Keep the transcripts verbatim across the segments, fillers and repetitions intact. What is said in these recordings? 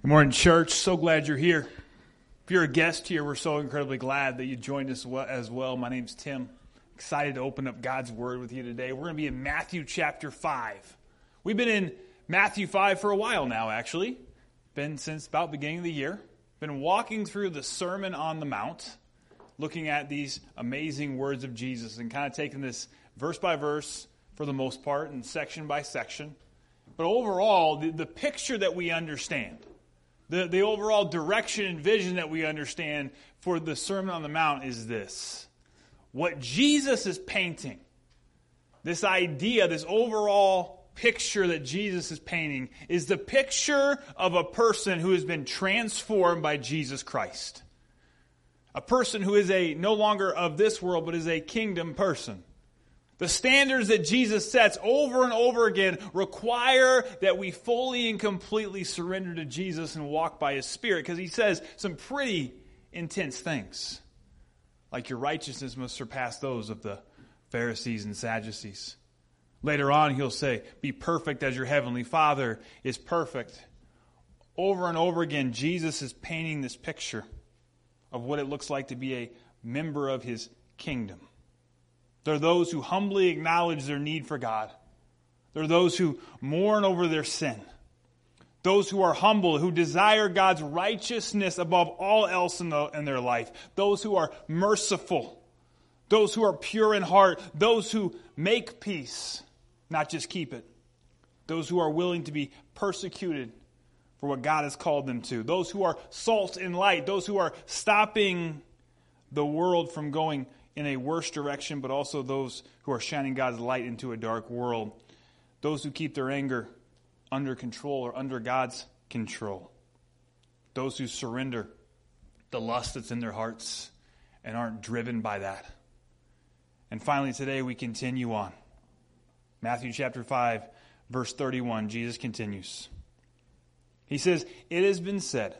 Good morning, church. So glad you're here. If you're a guest here, we're so incredibly glad that you joined us as well. My name's Tim. Excited to open up God's Word with you today. We're going to be in Matthew chapter five. We've been in Matthew five for a while now, actually. Been since about the beginning of the year. Been walking through the Sermon on the Mount, looking at these amazing words of Jesus and kind of taking this verse by verse for the most part and section by section. But overall, the, the picture that we understand, The, the overall direction and vision that we understand for the Sermon on the Mount is this. What Jesus is painting, this idea, this overall picture that Jesus is painting, is the picture of a person who has been transformed by Jesus Christ. A person who is a no longer of this world, but is a kingdom person. The standards that Jesus sets over and over again require that we fully and completely surrender to Jesus and walk by His Spirit, because He says some pretty intense things. Like your righteousness must surpass those of the Pharisees and Sadducees. Later on, He'll say, be perfect as your heavenly Father is perfect. Over and over again, Jesus is painting this picture of what it looks like to be a member of His kingdom. There are those who humbly acknowledge their need for God. There are those who mourn over their sin. Those who are humble, who desire God's righteousness above all else in, the, in their life. Those who are merciful. Those who are pure in heart. Those who make peace, not just keep it. Those who are willing to be persecuted for what God has called them to. Those who are salt and light. Those who are stopping the world from going in a worse direction, but also those who are shining God's light into a dark world. Those who keep their anger under control or under God's control. Those who surrender the lust that's in their hearts and aren't driven by that. And finally today we continue on. Matthew chapter five, verse thirty-one, Jesus continues. He says, "It has been said,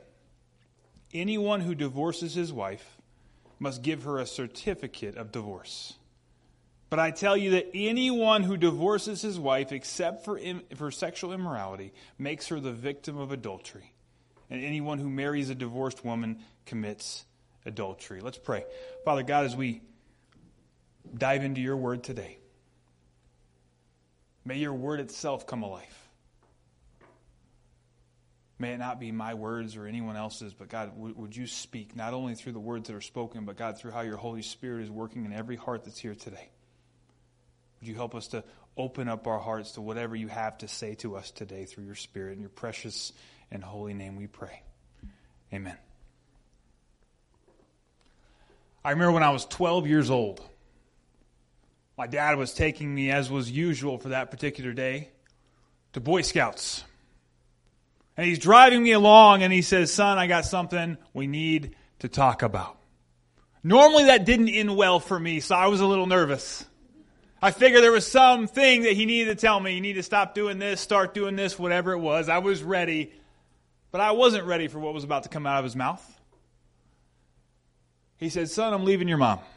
anyone who divorces his wife must give her a certificate of divorce. But I tell you that anyone who divorces his wife except for, im- for sexual immorality makes her the victim of adultery. And anyone who marries a divorced woman commits adultery." Let's pray. Father God, as we dive into your word today, may your word itself come alive. May it not be my words or anyone else's, but God, w- would you speak not only through the words that are spoken, but God, through how your Holy Spirit is working in every heart that's here today. Would you help us to open up our hearts to whatever you have to say to us today through your Spirit. In your precious and holy name we pray. Amen. I remember when I was twelve years old, my dad was taking me, as was usual for that particular day, to Boy Scouts. And he's driving me along and he says, "Son, I got something we need to talk about." Normally that didn't end well for me, so I was a little nervous. I figured there was something that he needed to tell me. You need to stop doing this, start doing this, whatever it was. I was ready, but I wasn't ready for what was about to come out of his mouth. He said, "Son, I'm leaving your mom.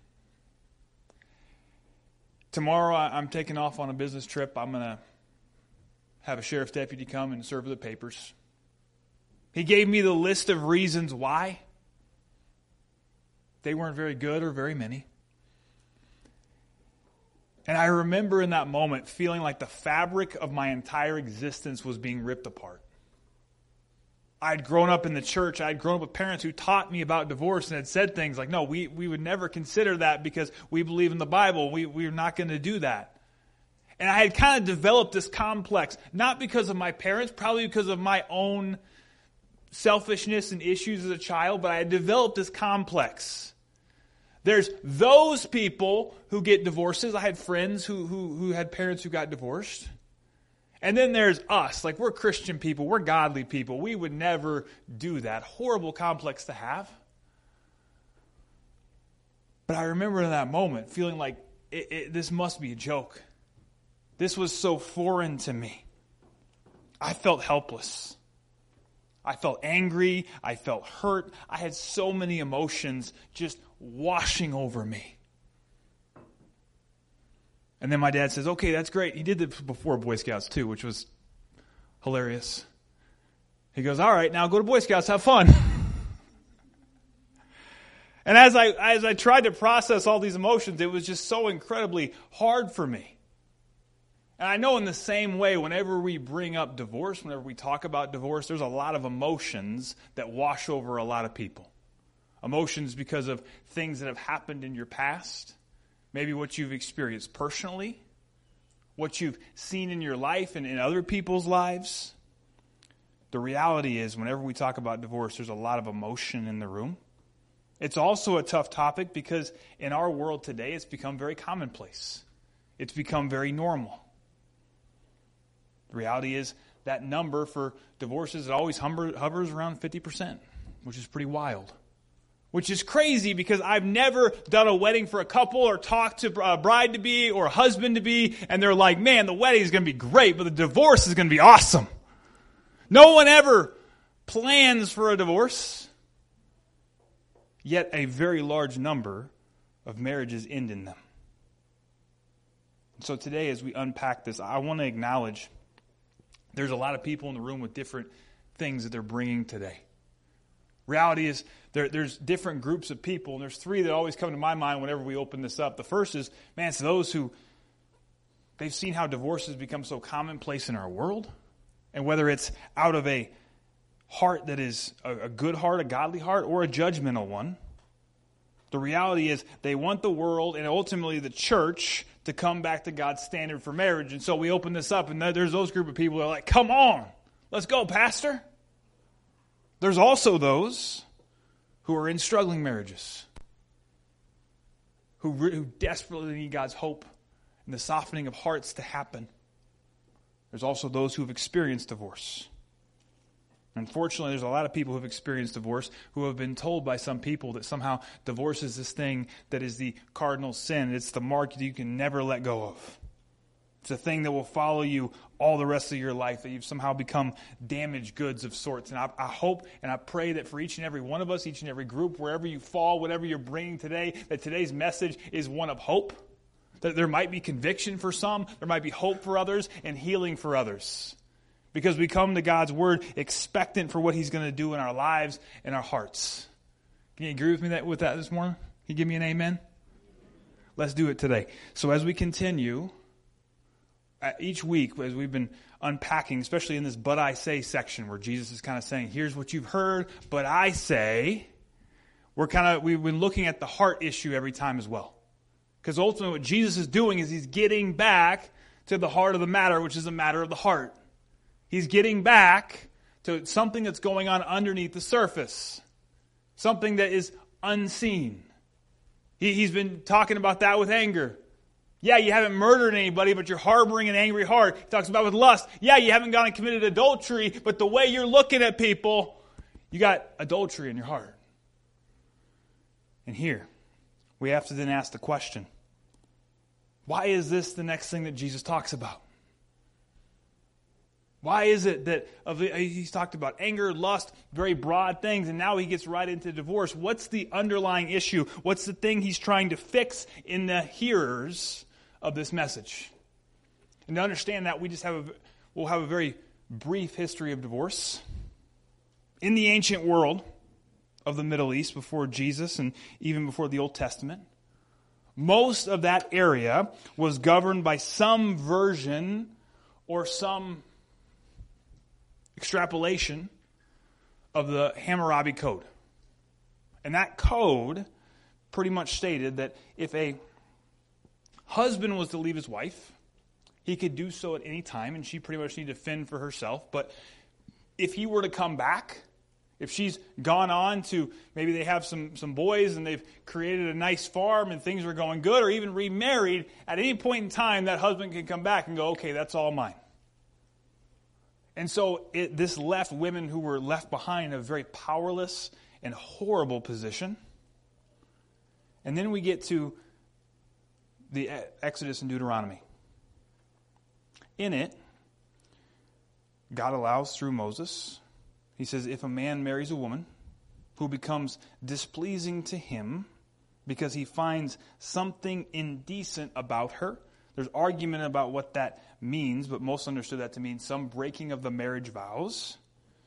Tomorrow I'm taking off on a business trip. I'm going to have a sheriff's deputy come and serve the papers." He gave me the list of reasons why. They weren't very good or very many. And I remember in that moment feeling like the fabric of my entire existence was being ripped apart. I'd grown up in the church. I'd grown up with parents who taught me about divorce and had said things like, no, we, we would never consider that because we believe in the Bible. We, we're not going to do that. And I had kind of developed this complex, not because of my parents, probably because of my own selfishness and issues as a child, but I had developed this complex. There's those people who get divorces. I had friends who, who, who had parents who got divorced. And then there's us. Like, we're Christian people. We're godly people. We would never do that. Horrible complex to have. But I remember in that moment feeling like it, it, this must be a joke. This was so foreign to me. I felt helpless. I felt angry. I felt hurt. I had so many emotions just washing over me. And then my dad says, "Okay, that's great." He did this before Boy Scouts too, which was hilarious. He goes, all right, now go to Boy Scouts, have fun. And as I as I tried to process all these emotions, it was just so incredibly hard for me. And I know in the same way, whenever we bring up divorce, whenever we talk about divorce, there's a lot of emotions that wash over a lot of people. Emotions because of things that have happened in your past, maybe what you've experienced personally, what you've seen in your life and in other people's lives. The reality is, whenever we talk about divorce, there's a lot of emotion in the room. It's also a tough topic because in our world today, it's become very commonplace. It's become very normal. The reality is that number for divorces, it always hovers around fifty percent, which is pretty wild. Which is crazy because I've never done a wedding for a couple or talked to a bride-to-be or a husband-to-be, and they're like, man, the wedding is going to be great, but the divorce is going to be awesome. No one ever plans for a divorce, yet a very large number of marriages end in them. So today, as we unpack this, I want to acknowledge there's a lot of people in the room with different things that they're bringing today. Reality is there, there's different groups of people, and there's three that always come to my mind whenever we open this up. The first is, man, it's those who, they've seen how divorce has become so commonplace in our world, and whether it's out of a heart that is a, a good heart, a godly heart, or a judgmental one, the reality is they want the world and ultimately the church to come back to God's standard for marriage. And so we open this up, and there's those group of people that are like, come on, let's go, Pastor. There's also those who are in struggling marriages, who, who desperately need God's hope and the softening of hearts to happen. There's also those who have experienced divorce. Unfortunately, there's a lot of people who have experienced divorce who have been told by some people that somehow divorce is this thing that is the cardinal sin. It's the mark that you can never let go of. It's a thing that will follow you all the rest of your life, that you've somehow become damaged goods of sorts. And I, I hope and I pray that for each and every one of us, each and every group, wherever you fall, whatever you're bringing today, that today's message is one of hope. That there might be conviction for some, there might be hope for others, and healing for others. Because we come to God's Word expectant for what He's going to do in our lives and our hearts. Can you agree with me that, with that this morning? Can you give me an amen? Let's do it today. So as we continue, each week as we've been unpacking, especially in this but I say section where Jesus is kind of saying, here's what you've heard, but I say, we're kind of, we've been looking at the heart issue every time as well. Because ultimately what Jesus is doing is He's getting back to the heart of the matter, which is a matter of the heart. He's getting back to something that's going on underneath the surface. Something that is unseen. He, he's been talking about that with anger. Yeah, you haven't murdered anybody, but you're harboring an angry heart. He talks about with lust. Yeah, you haven't gone and committed adultery, but the way you're looking at people, you got adultery in your heart. And here, we have to then ask the question, why is this the next thing that Jesus talks about? Why is it that of he's talked about anger, lust, very broad things, and now he gets right into divorce? What's the underlying issue? What's the thing he's trying to fix in the hearers of this message? And to understand that, we just have a, we'll have a very brief history of divorce. In the ancient world of the Middle East, before Jesus and even before the Old Testament, most of that area was governed by some version or some extrapolation of the Hammurabi Code. And that code pretty much stated that if a husband was to leave his wife, he could do so at any time, and she pretty much needed to fend for herself. But if he were to come back, if she's gone on to, maybe they have some, some boys and they've created a nice farm and things are going good, or even remarried, at any point in time, that husband can come back and go, okay, that's all mine. And so it, this left women who were left behind in a very powerless and horrible position. And then we get to the Exodus and Deuteronomy. In it, God allows through Moses, He says, if a man marries a woman who becomes displeasing to him because he finds something indecent about her, there's argument about what that means, but most understood that to mean some breaking of the marriage vows.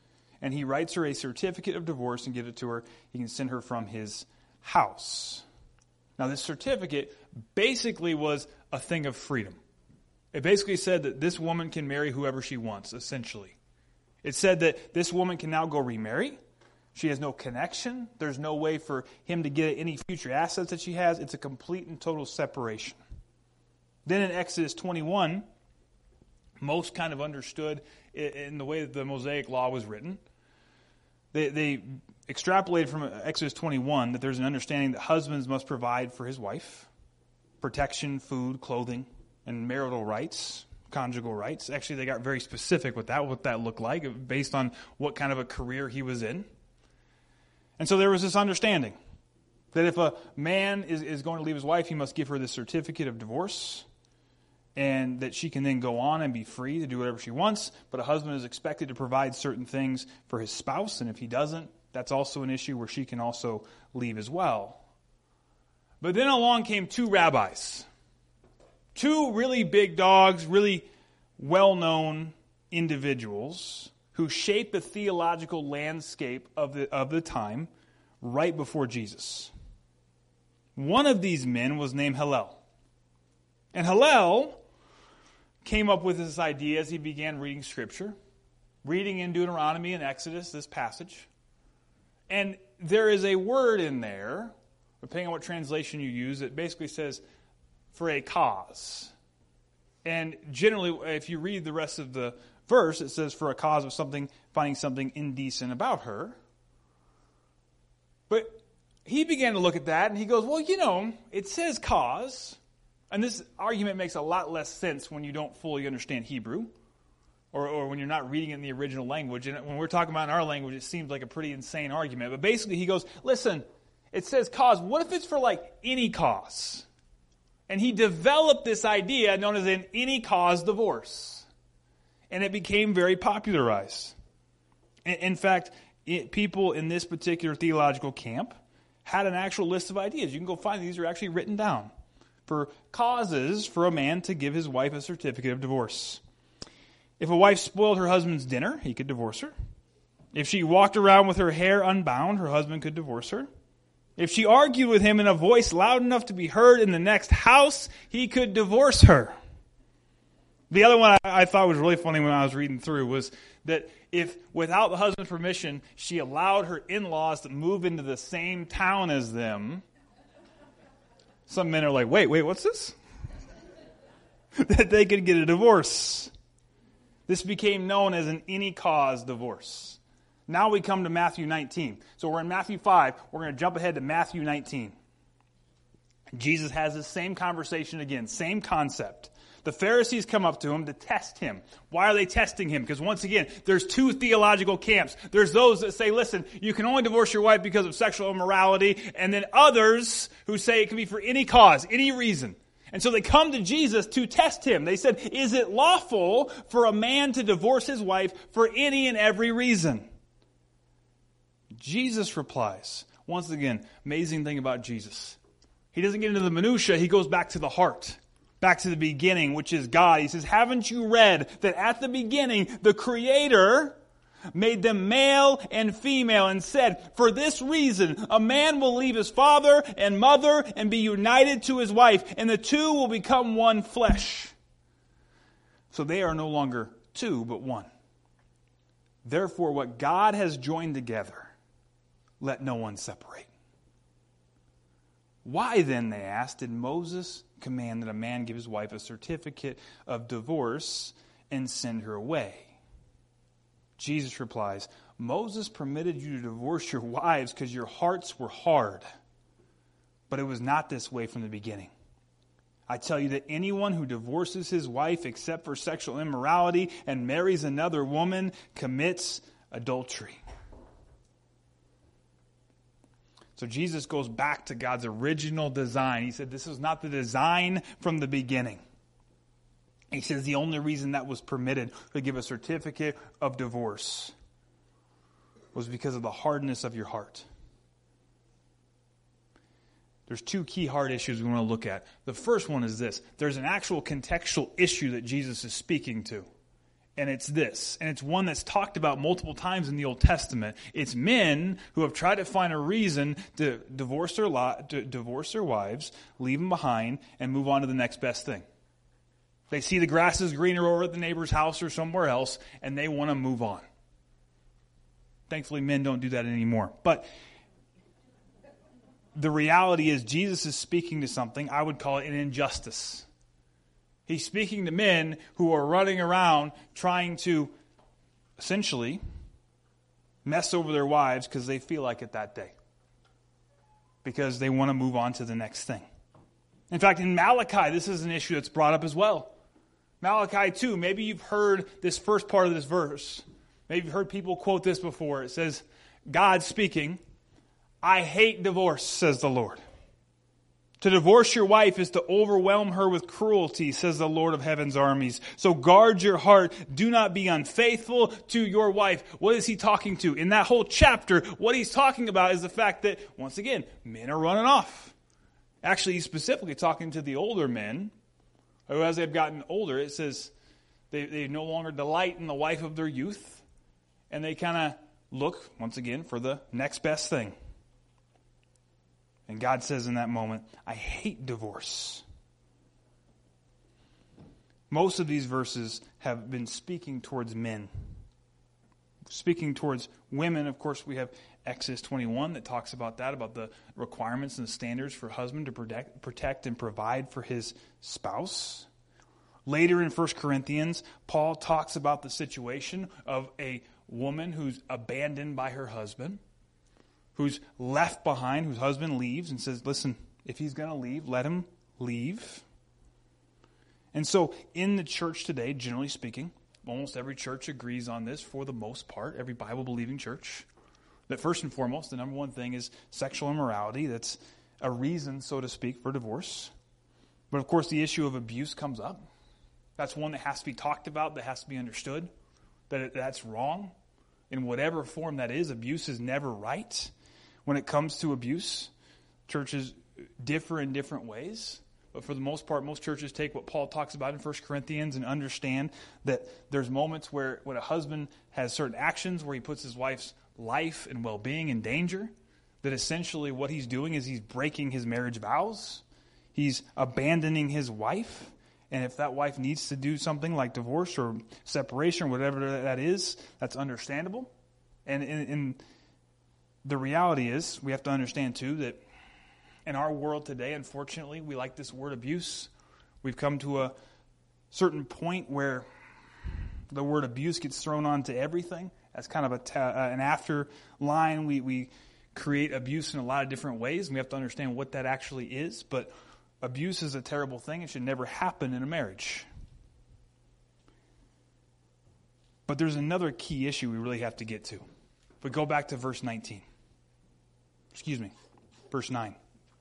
and he writes her a certificate of divorce and gives it to her. He can send her from his house. Now, this certificate basically was a thing of freedom. It basically said that this woman can marry whoever she wants, essentially. It said that this woman can now go remarry. She has no connection. There's no way for him to get any future assets that she has. It's a complete and total separation. Then in Exodus twenty-one, most kind of understood in the way that the Mosaic Law was written. They, they extrapolated from Exodus twenty-one that there's an understanding that husbands must provide for his wife protection, food, clothing, and marital rights, conjugal rights. Actually, they got very specific with that, what that looked like, based on what kind of a career he was in. And so there was this understanding that if a man is, is going to leave his wife, he must give her this certificate of divorce, and that she can then go on and be free to do whatever she wants. But a husband is expected to provide certain things for his spouse, and if he doesn't, that's also an issue where she can also leave as well. But then along came two rabbis. Two really big dogs, really well-known individuals who shaped the theological landscape of the, of the time right before Jesus. One of these men was named Hillel. And Hillel came up with this idea as he began reading Scripture, reading in Deuteronomy and Exodus, this passage. And there is a word in there, depending on what translation you use, it basically says, for a cause. And generally, if you read the rest of the verse, it says for a cause of something, finding something indecent about her. But he began to look at that, and he goes, well, you know, it says cause. And this argument makes a lot less sense when you don't fully understand Hebrew, or, or when you're not reading it in the original language. And when we're talking about in our language, it seems like a pretty insane argument. But basically, he goes, listen, it says cause. What if it's for, like, any cause? And he developed this idea known as an any cause divorce. And it became very popularized. In, in fact, it, people in this particular theological camp had an actual list of ideas. You can go find these are actually written down for causes for a man to give his wife a certificate of divorce. If a wife spoiled her husband's dinner, he could divorce her. If she walked around with her hair unbound, her husband could divorce her. If she argued with him in a voice loud enough to be heard in the next house, he could divorce her. The other one I, I thought was really funny when I was reading through was that if, without the husband's permission, she allowed her in-laws to move into the same town as them, some men are like, wait, wait, what's this? That they could get a divorce. This became known as an any cause divorce. Now we come to Matthew nineteen. So we're in Matthew five. We're going to jump ahead to Matthew nineteen. Jesus has the same conversation again, same concept. The Pharisees come up to him to test him. Why are they testing him? Because once again, there's two theological camps. There's those that say, listen, you can only divorce your wife because of sexual immorality. And then others who say it can be for any cause, any reason. And so they come to Jesus to test him. They said, is it lawful for a man to divorce his wife for any and every reason? Jesus replies. Once again, amazing thing about Jesus. He doesn't get into the minutia. He goes back to the heart. Back to the beginning, which is God. He says, haven't you read that at the beginning, the Creator made them male and female and said, for this reason, a man will leave his father and mother and be united to his wife, and the two will become one flesh. So they are no longer two, but one. Therefore, what God has joined together, let no one separate. Why then, they asked, did Moses command that a man give his wife a certificate of divorce and send her away? Jesus replies, Moses permitted you to divorce your wives because your hearts were hard. But it was not this way from the beginning. I tell you that anyone who divorces his wife except for sexual immorality and marries another woman commits adultery. So Jesus goes back to God's original design. He said this was not the design from the beginning. He says the only reason that was permitted to give a certificate of divorce was because of the hardness of your heart. There's two key heart issues we want to look at. The first one is this. There's an actual contextual issue that Jesus is speaking to. And it's this, and it's one that's talked about multiple times in the Old Testament. It's men who have tried to find a reason to divorce their li- to divorce their wives, leave them behind, and move on to the next best thing. They see the grass is greener over at the neighbor's house or somewhere else, and they want to move on. Thankfully, men don't do that anymore. But the reality is Jesus is speaking to something, I would call it an injustice. He's speaking to men who are running around trying to essentially mess over their wives because they feel like it that day. Because they want to move on to the next thing. In fact, in Malachi, this is an issue that's brought up as well. Malachi two, maybe you've heard this first part of this verse. Maybe you've heard people quote this before. It says, God speaking, I hate divorce, says the Lord. To divorce your wife is to overwhelm her with cruelty, says the Lord of heaven's armies. So guard your heart. Do not be unfaithful to your wife. What is he talking to? In that whole chapter, what he's talking about is the fact that, once again, men are running off. Actually, he's specifically talking to the older men, who as they've gotten older, it says they, they no longer delight in the wife of their youth, and they kind of look, once again, for the next best thing. And God says in that moment, I hate divorce. Most of these verses have been speaking towards men. Speaking towards women, of course, we have Exodus twenty-one that talks about that, about the requirements and the standards for a husband to protect, protect and provide for his spouse. Later in First Corinthians, Paul talks about the situation of a woman who's abandoned by her husband, who's left behind, whose husband leaves and says, listen, if he's going to leave, let him leave. And so in the church today, generally speaking, almost every church agrees on this for the most part, every Bible-believing church, that first and foremost, the number one thing is sexual immorality. That's a reason, so to speak, for divorce. But of course, the issue of abuse comes up. That's one that has to be talked about, that has to be understood, that it, that's wrong. In whatever form that is, abuse is never right. When it comes to abuse, churches differ in different ways. But for the most part, most churches take what Paul talks about in First Corinthians and understand that there's moments where when a husband has certain actions where he puts his wife's life and well-being in danger, that essentially what he's doing is he's breaking his marriage vows. He's abandoning his wife. And if that wife needs to do something like divorce or separation or whatever that is, that's understandable. And in, in the reality is, we have to understand too that in our world today, unfortunately, we like this word abuse. We've come to a certain point where the word abuse gets thrown onto everything. That's kind of a ta- uh, an after line. We, we create abuse in a lot of different ways, and we have to understand what that actually is. But abuse is a terrible thing. It should never happen in a marriage. But there's another key issue we really have to get to. If we go back to verse nineteen. Excuse me, verse nine.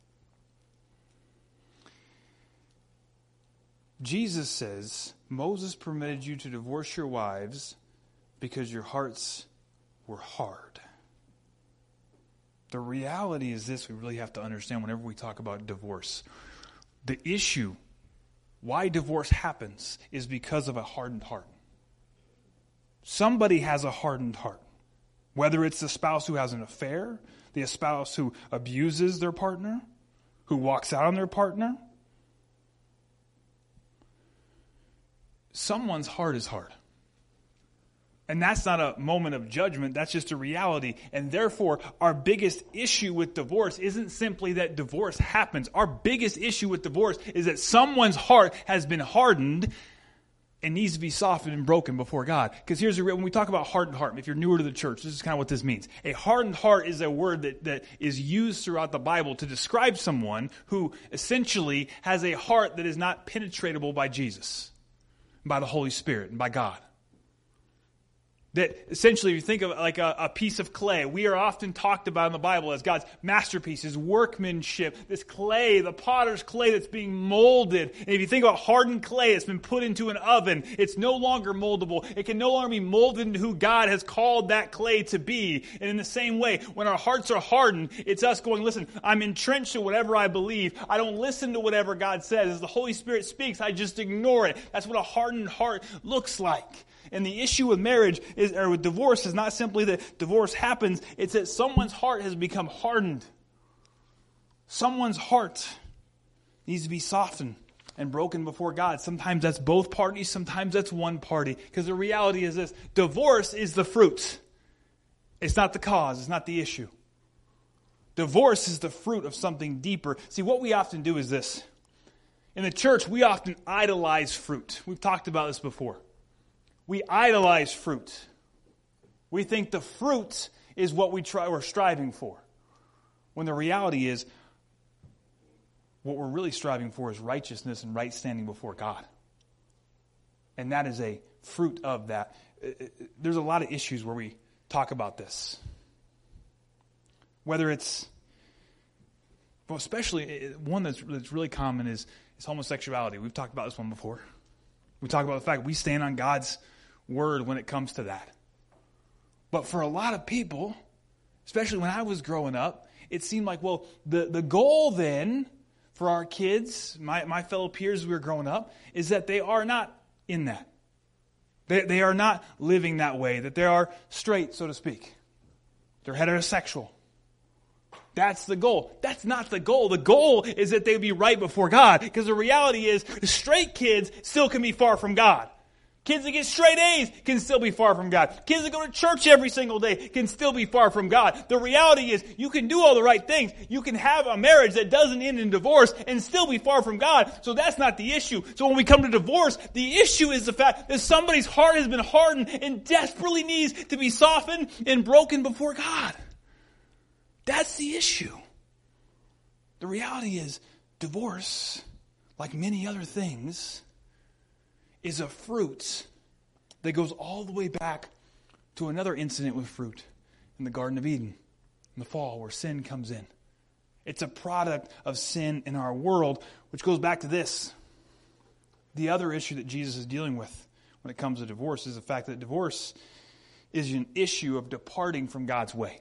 Jesus says, Moses permitted you to divorce your wives because your hearts were hard. The reality is this, we really have to understand whenever we talk about divorce. The issue, why divorce happens, is because of a hardened heart. Somebody has a hardened heart. Whether it's the spouse who has an affair, the spouse who abuses their partner, who walks out on their partner. Someone's heart is hard. And that's not a moment of judgment, that's just a reality. And therefore, our biggest issue with divorce isn't simply that divorce happens. Our biggest issue with divorce is that someone's heart has been hardened and needs to be softened and broken before God. Because here's the real, when we talk about hardened heart, if you're newer to the church, this is kind of what this means. A hardened heart is a word that, that is used throughout the Bible to describe someone who essentially has a heart that is not penetratable by Jesus, by the Holy Spirit, and by God. That essentially, if you think of it like a, a piece of clay, we are often talked about in the Bible as God's masterpiece, His workmanship, this clay, the potter's clay that's being molded. And if you think about hardened clay that's been put into an oven, it's no longer moldable. It can no longer be molded into who God has called that clay to be. And in the same way, when our hearts are hardened, it's us going, listen, I'm entrenched in whatever I believe. I don't listen to whatever God says. As the Holy Spirit speaks, I just ignore it. That's what a hardened heart looks like. And the issue with marriage is, or with divorce is not simply that divorce happens, it's that someone's heart has become hardened. Someone's heart needs to be softened and broken before God. Sometimes that's both parties, sometimes that's one party. Because the reality is this, divorce is the fruit. It's not the cause, it's not the issue. Divorce is the fruit of something deeper. See, what we often do is this. In the church, we often idolize fruit. We've talked about this before. We idolize fruit. We think the fruit is what we try, we're striving for. When the reality is, what we're really striving for is righteousness and right standing before God. And that is a fruit of that. There's a lot of issues where we talk about this. Whether it's, well, especially one that's, that's really common is, is homosexuality. We've talked about this one before. We talk about the fact we stand on God's word when it comes to that. But for a lot of people, especially when I was growing up, it seemed like, well, the, the goal then for our kids, my, my fellow peers as we were growing up, is that they are not in that. They, they are not living that way, that they are straight, so to speak. They're heterosexual. That's the goal. That's not the goal. The goal is that they be right before God. Because the reality is, straight kids still can be far from God. Kids that get straight A's can still be far from God. Kids that go to church every single day can still be far from God. The reality is, you can do all the right things. You can have a marriage that doesn't end in divorce and still be far from God. So that's not the issue. So when we come to divorce, the issue is the fact that somebody's heart has been hardened and desperately needs to be softened and broken before God. That's the issue. The reality is, divorce, like many other things, is a fruit that goes all the way back to another incident with fruit in the Garden of Eden, in the fall, where sin comes in. It's a product of sin in our world, which goes back to this. The other issue that Jesus is dealing with when it comes to divorce is the fact that divorce is an issue of departing from God's way.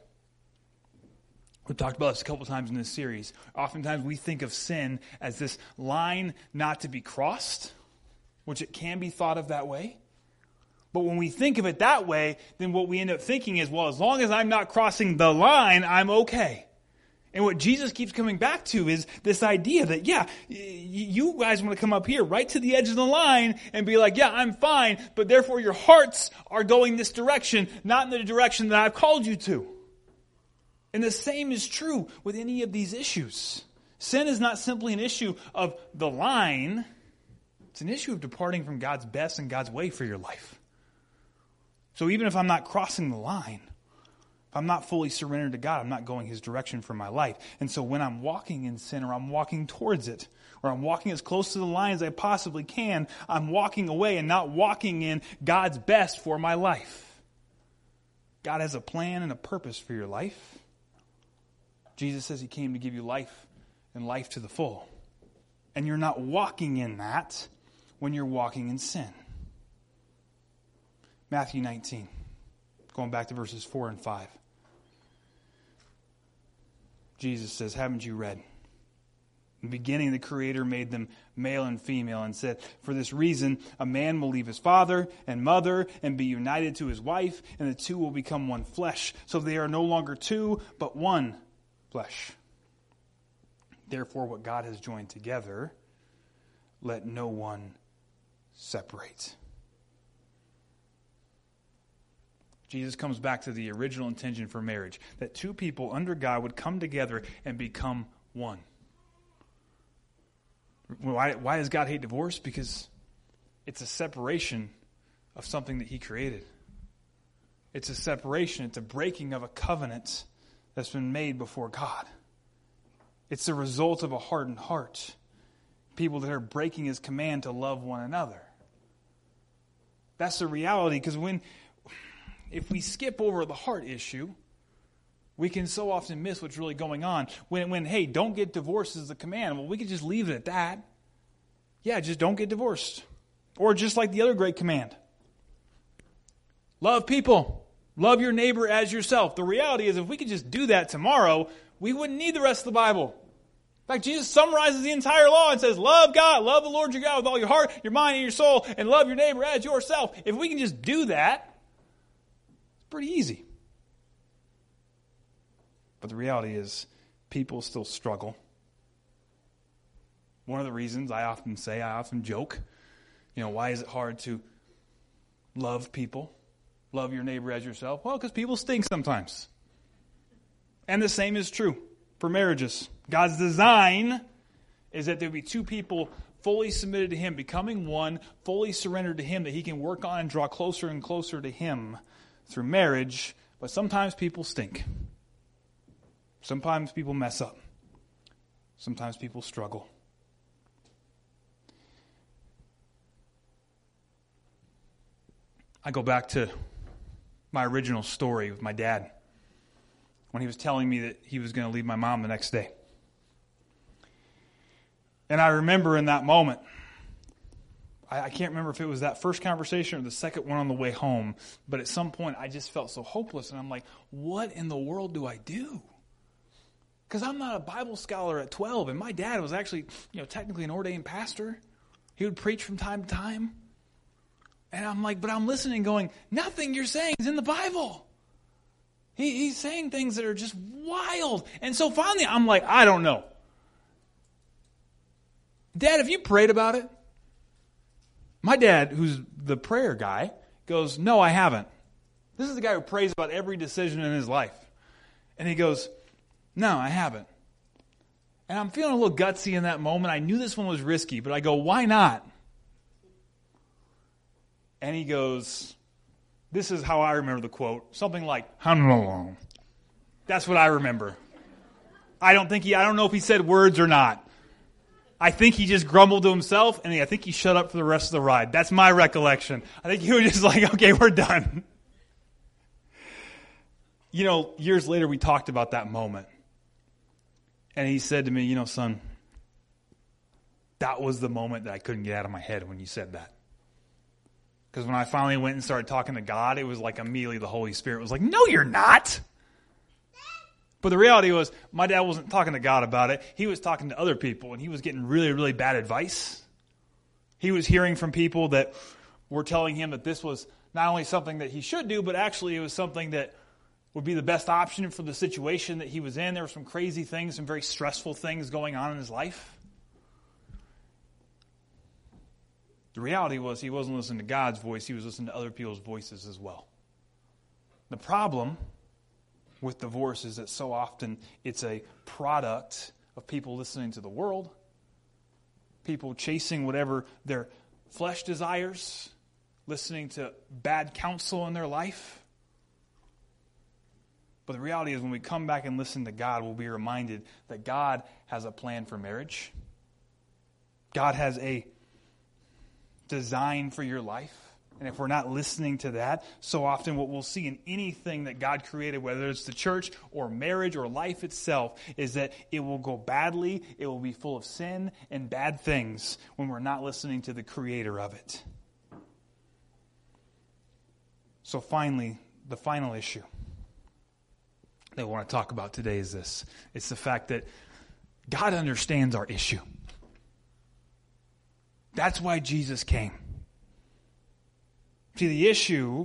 We've talked about this a couple times in this series. Oftentimes we think of sin as this line not to be crossed, which it can be thought of that way. But when we think of it that way, then what we end up thinking is, well, as long as I'm not crossing the line, I'm okay. And what Jesus keeps coming back to is this idea that, yeah, you guys want to come up here right to the edge of the line and be like, yeah, I'm fine, but therefore your hearts are going this direction, not in the direction that I've called you to. And the same is true with any of these issues. Sin is not simply an issue of the line. It's an issue of departing from God's best and God's way for your life. So even if I'm not crossing the line, if I'm not fully surrendered to God, I'm not going His direction for my life. And so when I'm walking in sin, or I'm walking towards it, or I'm walking as close to the line as I possibly can, I'm walking away and not walking in God's best for my life. God has a plan and a purpose for your life. Jesus says He came to give you life and life to the full. And you're not walking in that when you're walking in sin. Matthew nineteen, going back to verses four and five. Jesus says, haven't you read? In the beginning, the Creator made them male and female and said, for this reason, a man will leave his father and mother and be united to his wife, and the two will become one flesh. So they are no longer two, but one flesh. Therefore, what God has joined together, let no one separate. Jesus comes back to the original intention for marriage, that two people under God would come together and become one. Why, why does God hate divorce? Because it's a separation of something that He created. It's a separation, it's a breaking of a covenant that's been made before God. It's the result of a hardened heart. People that are breaking His command to love one another. That's the reality, because when, if we skip over the heart issue, we can so often miss what's really going on. When, when hey, don't get divorced is the command. Well, we could just leave it at that. Yeah, just don't get divorced. Or just like the other great command. Love people. Love your neighbor as yourself. The reality is, if we could just do that tomorrow, we wouldn't need the rest of the Bible. In fact, Jesus summarizes the entire law and says, love God, love the Lord your God with all your heart, your mind, and your soul, and love your neighbor as yourself. If we can just do that, it's pretty easy. But the reality is, people still struggle. One of the reasons I often say, I often joke, you know, why is it hard to love people? Love your neighbor as yourself? Well, because people stink sometimes. And the same is true for marriages. God's design is that there be two people fully submitted to Him, becoming one, fully surrendered to Him, that He can work on and draw closer and closer to Him through marriage. But sometimes people stink. Sometimes people mess up. Sometimes people struggle. I go back to my original story with my dad when he was telling me that he was going to leave my mom the next day. And I remember in that moment, I, I can't remember if it was that first conversation or the second one on the way home, but at some point I just felt so hopeless, and I'm like, what in the world do I do? Because I'm not a Bible scholar at twelve, and my dad was actually, you know, technically an ordained pastor. He would preach from time to time. And I'm like, but I'm listening going, nothing you're saying is in the Bible. He, he's saying things that are just wild. And so finally I'm like, I don't know. Dad, have you prayed about it? My dad, who's the prayer guy, goes, no, I haven't. This is the guy who prays about every decision in his life. And he goes, no, I haven't. And I'm feeling a little gutsy in that moment. I knew this one was risky, but I go, why not? And he goes, this is how I remember the quote, something like, that's what I remember. I don't think he, I don't know if he said words or not. I think he just grumbled to himself, and I think he shut up for the rest of the ride. That's my recollection. I think he was just like, okay, we're done. You know, years later we talked about that moment. And he said to me, you know, son, that was the moment that I couldn't get out of my head when you said that. Because when I finally went and started talking to God, it was like immediately the Holy Spirit was like, no, you're not. But the reality was, my dad wasn't talking to God about it. He was talking to other people, and he was getting really, really bad advice. He was hearing from people that were telling him that this was not only something that he should do, but actually it was something that would be the best option for the situation that he was in. There were some crazy things, some very stressful things going on in his life. The reality was he wasn't listening to God's voice. He was listening to other people's voices as well. The problem with divorce is that so often it's a product of people listening to the world, people chasing whatever their flesh desires, listening to bad counsel in their life. But the reality is when we come back and listen to God, we'll be reminded that God has a plan for marriage. God has a design for your life. And if we're not listening to that, so often what we'll see in anything that God created, whether it's the church or marriage or life itself, is that it will go badly, it will be full of sin and bad things when we're not listening to the creator of it. So finally, the final issue that we want to talk about today is this. It's the fact that God understands our issue. That's why Jesus came. See, the issue,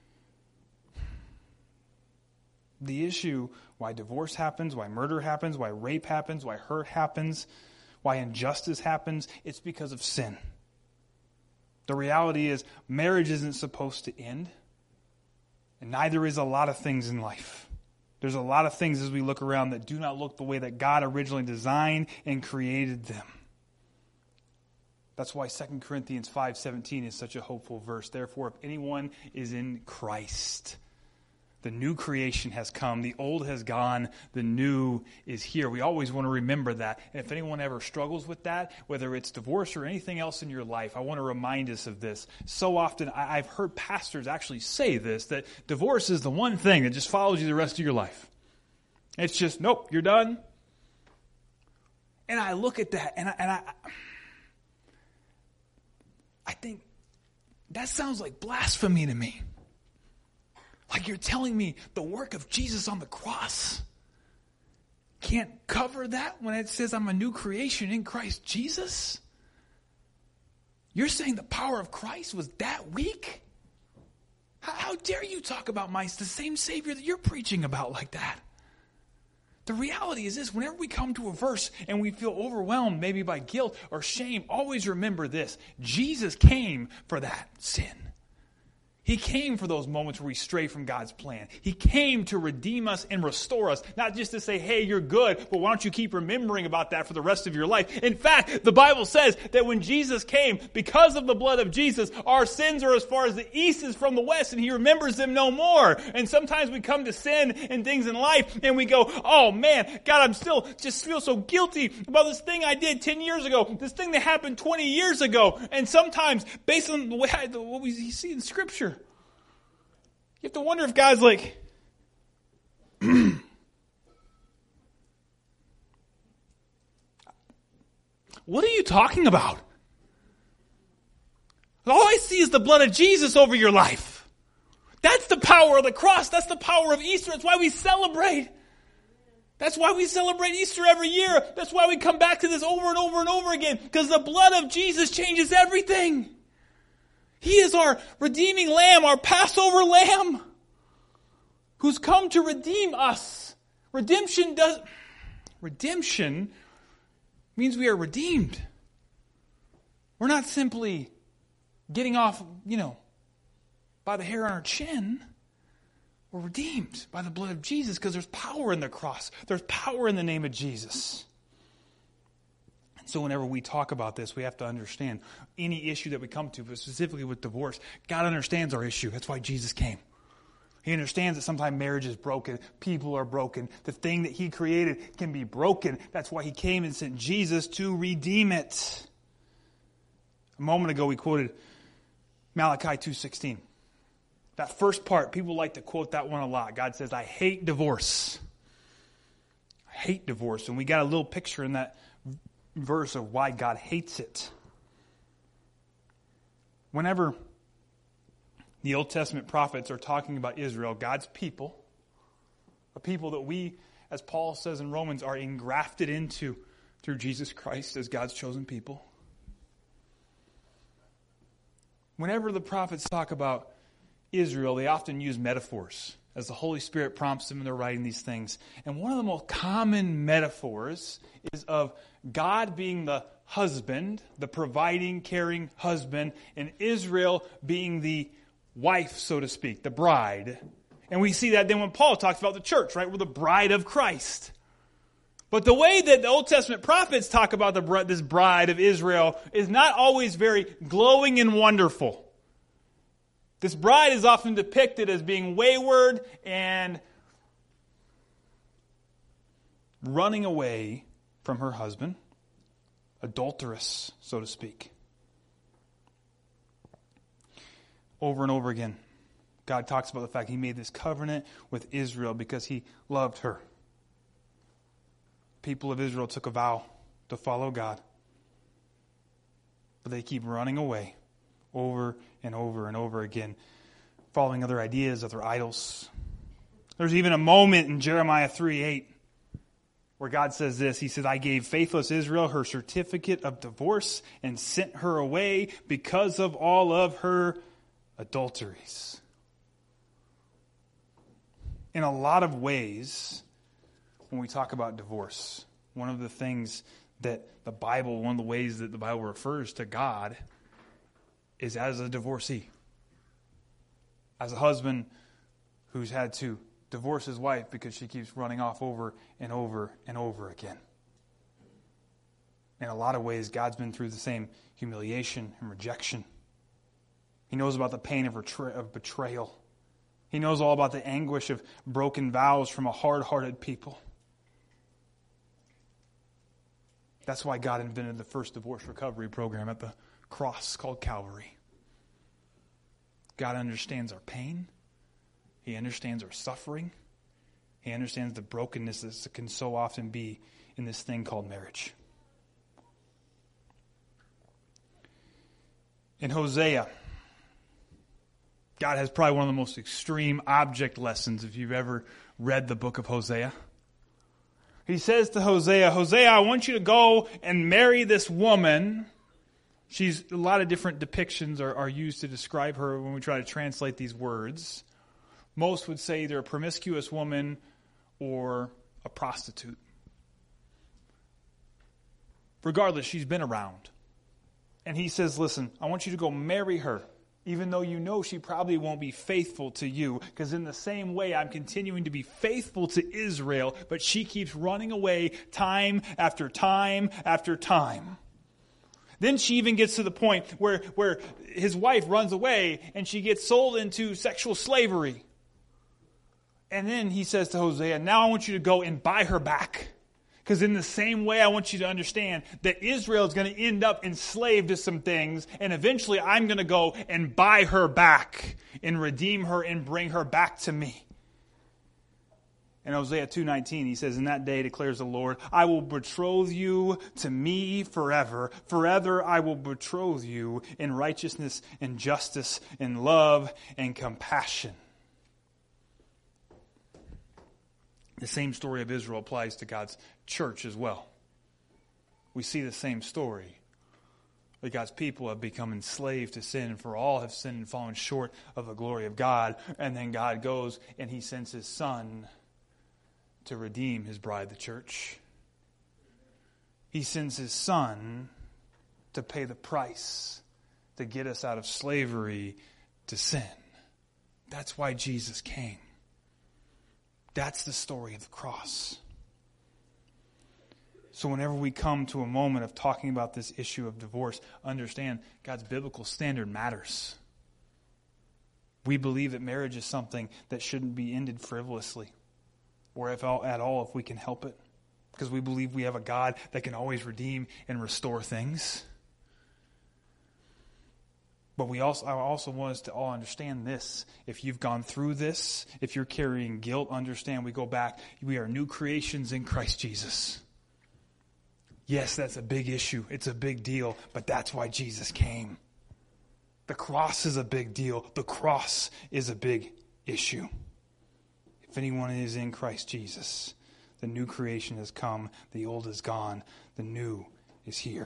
the issue why divorce happens, why murder happens, why rape happens, why hurt happens, why injustice happens, it's because of sin. The reality is marriage isn't supposed to end, and neither is a lot of things in life. There's a lot of things as we look around that do not look the way that God originally designed and created them. That's why Second Corinthians five seventeen is such a hopeful verse. Therefore, if anyone is in Christ, the new creation has come. The old has gone. The new is here. We always want to remember that. And if anyone ever struggles with that, whether it's divorce or anything else in your life, I want to remind us of this. So often, I've heard pastors actually say this, that divorce is the one thing that just follows you the rest of your life. It's just, nope, you're done. And I look at that, and I... And I I think that sounds like blasphemy to me. Like you're telling me the work of Jesus on the cross can't cover that when it says I'm a new creation in Christ Jesus? You're saying the power of Christ was that weak? How, how dare you talk about my, the same Savior that you're preaching about like that? The reality is this: whenever we come to a verse and we feel overwhelmed maybe by guilt or shame, always remember this: Jesus came for that sin. He came for those moments where we stray from God's plan. He came to redeem us and restore us, not just to say, hey, you're good, but why don't you keep remembering about that for the rest of your life? In fact, the Bible says that when Jesus came, because of the blood of Jesus, our sins are as far as the east is from the west, and he remembers them no more. And sometimes we come to sin and things in life, and we go, oh man, God, I'm still just feel so guilty about this thing I did ten years ago, this thing that happened twenty years ago. And sometimes, based on the way I, what we see in Scripture, you have to wonder if God's like, what are you talking about? All I see is the blood of Jesus over your life. That's the power of the cross. That's the power of Easter. That's why we celebrate. That's why we celebrate Easter every year. That's why we come back to this over and over and over again. Because the blood of Jesus changes everything. He is our redeeming lamb, our Passover lamb, who's come to redeem us. Redemption does, redemption means we are redeemed. We're not simply getting off, you know, by the hair on our chin. We're redeemed by the blood of Jesus because there's power in the cross. There's power in the name of Jesus. So whenever we talk about this, we have to understand any issue that we come to, but specifically with divorce, God understands our issue. That's why Jesus came. He understands that sometimes marriage is broken, people are broken. The thing that he created can be broken. That's why he came and sent Jesus to redeem it. A moment ago we quoted Malachi two sixteen. That first part, people like to quote that one a lot. God says, I hate divorce. I hate divorce. And we got a little picture in that verse of why God hates it. Whenever the Old Testament prophets are talking about Israel, God's people, a people that we, as Paul says in Romans, are engrafted into through Jesus Christ as God's chosen people. Whenever the prophets talk about Israel, they often use metaphors as the Holy Spirit prompts them and they're writing these things. And one of the most common metaphors is of God being the husband, the providing, caring husband, and Israel being the wife, so to speak, the bride. And we see that then when Paul talks about the church, right? We're the bride of Christ. But the way that the Old Testament prophets talk about the, this bride of Israel is not always very glowing and wonderful. This bride is often depicted as being wayward and running away from her husband, adulterous, so to speak. Over and over again, God talks about the fact He made this covenant with Israel because He loved her. People of Israel took a vow to follow God, but they keep running away over and over and over again, following other ideas, other idols. There's even a moment in Jeremiah three eight where God says this. He says, I gave faithless Israel her certificate of divorce and sent her away because of all of her adulteries. In a lot of ways, when we talk about divorce, one of the things that the Bible, one of the ways that the Bible refers to God is as a divorcee. As a husband who's had to divorce his wife because she keeps running off over and over and over again. In a lot of ways, God's been through the same humiliation and rejection. He knows about the pain of, retra- of betrayal. He knows all about the anguish of broken vows from a hard-hearted people. That's why God invented the first divorce recovery program at the cross called Calvary. God understands our pain. He understands our suffering. He understands the brokenness that can so often be in this thing called marriage. In Hosea, God has probably one of the most extreme object lessons if you've ever read the book of Hosea. He says to Hosea, Hosea, I want you to go and marry this woman. She's a lot of different depictions are, are used to describe her when we try to translate these words. Most would say either a promiscuous woman or a prostitute. Regardless, she's been around. And he says, listen, I want you to go marry her, even though you know she probably won't be faithful to you. Because in the same way, I'm continuing to be faithful to Israel, but she keeps running away time after time after time. Then she even gets to the point where, where his wife runs away and she gets sold into sexual slavery. And then he says to Hosea, now I want you to go and buy her back. Because in the same way, I want you to understand that Israel is going to end up enslaved to some things, and eventually I'm going to go and buy her back and redeem her and bring her back to me. In Hosea two nineteen, he says, in that day declares the Lord, I will betroth you to me forever. Forever I will betroth you in righteousness and justice and love and compassion. The same story of Israel applies to God's church as well. We see the same story. That God's people have become enslaved to sin, for all have sinned and fallen short of the glory of God. And then God goes and he sends his Son to redeem his bride, the church. He sends his Son to pay the price to get us out of slavery to sin. That's why Jesus came. That's the story of the cross. So whenever we come to a moment of talking about this issue of divorce, understand God's biblical standard matters. We believe that marriage is something that shouldn't be ended frivolously, or if all, at all if we can help it, because we believe we have a God that can always redeem and restore things. But we also, I also want us to all understand this. If you've gone through this, if you're carrying guilt, understand we go back. We are new creations in Christ Jesus. Yes, that's a big issue. It's a big deal. But that's why Jesus came. The cross is a big deal. The cross is a big issue. If anyone is in Christ Jesus, the new creation has come. The old is gone. The new is here.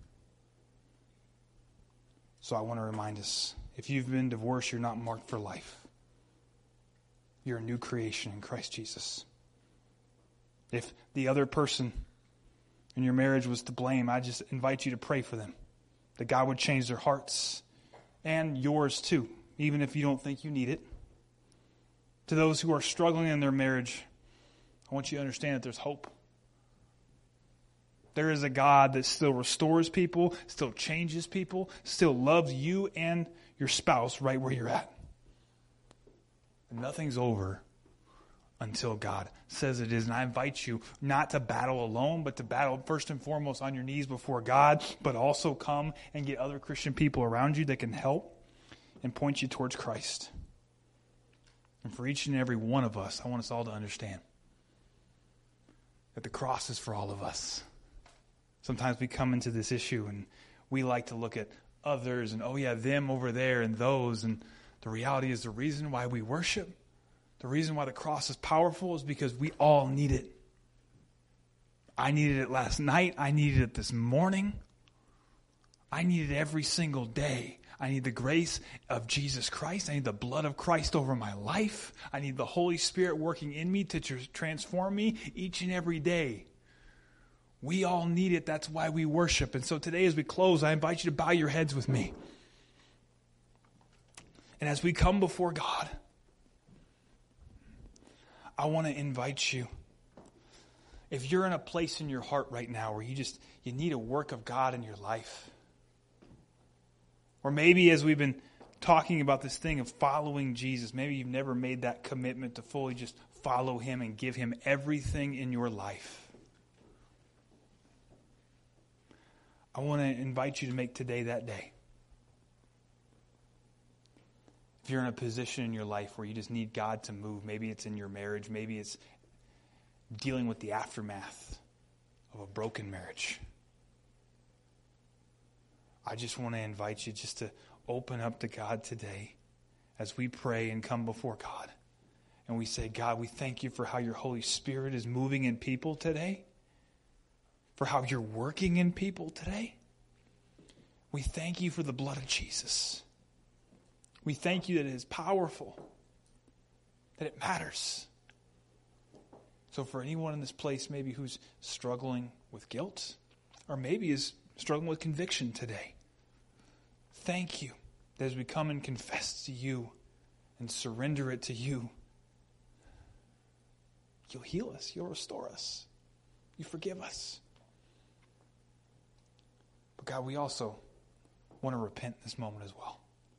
So I want to remind us, if you've been divorced, you're not marked for life. You're a new creation in Christ Jesus. If the other person in your marriage was to blame, I just invite you to pray for them, that God would change their hearts and yours too, even if you don't think you need it. To those who are struggling in their marriage, I want you to understand that there's hope. There is a God that still restores people, still changes people, still loves you and your spouse right where you're at. And nothing's over until God says it is. And I invite you not to battle alone, but to battle first and foremost on your knees before God, but also come and get other Christian people around you that can help and point you towards Christ. And for each and every one of us, I want us all to understand that the cross is for all of us. Sometimes we come into this issue and we like to look at others and, oh yeah, them over there and those. And the reality is the reason why we worship, the reason why the cross is powerful is because we all need it. I needed it last night. I needed it this morning. I need it every single day. I need the grace of Jesus Christ. I need the blood of Christ over my life. I need the Holy Spirit working in me to tr- transform me each and every day. We all need it. That's why we worship. And so today as we close, I invite you to bow your heads with me. And as we come before God, I want to invite you. If you're in a place in your heart right now where you just, you need a work of God in your life. Or maybe as we've been talking about this thing of following Jesus, maybe you've never made that commitment to fully just follow him and give him everything in your life. I want to invite you to make today that day. If you're in a position in your life where you just need God to move, maybe it's in your marriage, maybe it's dealing with the aftermath of a broken marriage. I just want to invite you just to open up to God today as we pray and come before God. And we say, God, we thank you for how your Holy Spirit is moving in people today, for how you're working in people today. We thank you for the blood of Jesus. We thank you that it is powerful, that it matters. So for anyone in this place maybe who's struggling with guilt, or maybe is struggling with conviction today, thank you that as we come and confess to you and surrender it to you, you'll heal us, you'll restore us, you forgive us. But God, we also want to repent in this moment as well.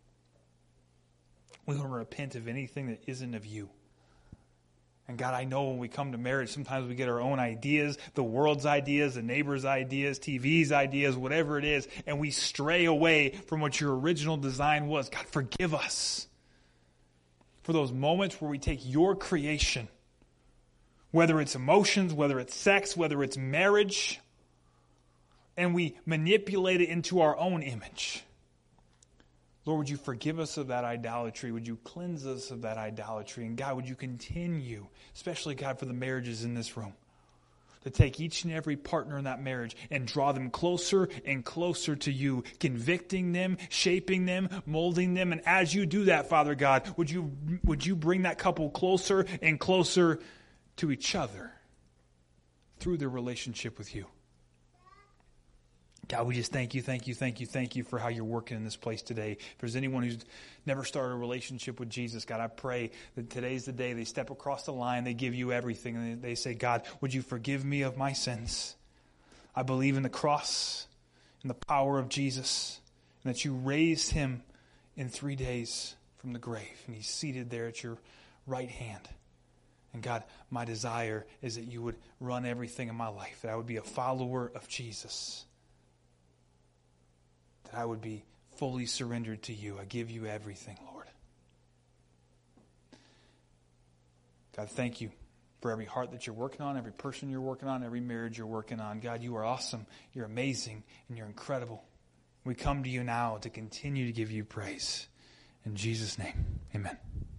We want to repent of anything that isn't of you. And God, I know when we come to marriage, sometimes we get our own ideas, the world's ideas, the neighbor's ideas, T V's ideas, whatever it is, and we stray away from what your original design was. God, forgive us for those moments where we take your creation, whether it's emotions, whether it's sex, whether it's marriage, and we manipulate it into our own image. Lord, would you forgive us of that idolatry? Would you cleanse us of that idolatry? And God, would you continue, especially God for the marriages in this room, to take each and every partner in that marriage and draw them closer and closer to you, convicting them, shaping them, molding them. And as you do that, Father God, would you, would you bring that couple closer and closer to each other through their relationship with you? God, we just thank you, thank you, thank you, thank you for how you're working in this place today. If there's anyone who's never started a relationship with Jesus, God, I pray that today's the day they step across the line, they give you everything, and they say, God, would you forgive me of my sins? I believe in the cross and the power of Jesus, and that you raised him in three days from the grave, and he's seated there at your right hand. And God, my desire is that you would run everything in my life, that I would be a follower of Jesus, that I would be fully surrendered to you. I give you everything, Lord. God, thank you for every heart that you're working on, every person you're working on, every marriage you're working on. God, you are awesome, you're amazing, and you're incredible. We come to you now to continue to give you praise. In Jesus' name, amen.